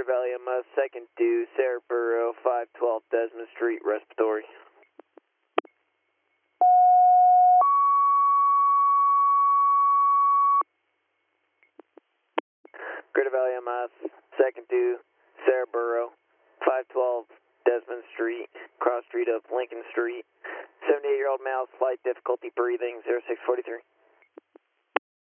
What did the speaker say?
Valley MS, second to Sarahboro, 512 Desmond Street, respiratory. Greater Valley MS, second to Sarahboro, 512 Desmond Street, cross street of Lincoln Street. 78-year-old male, slight difficulty breathing, 0643.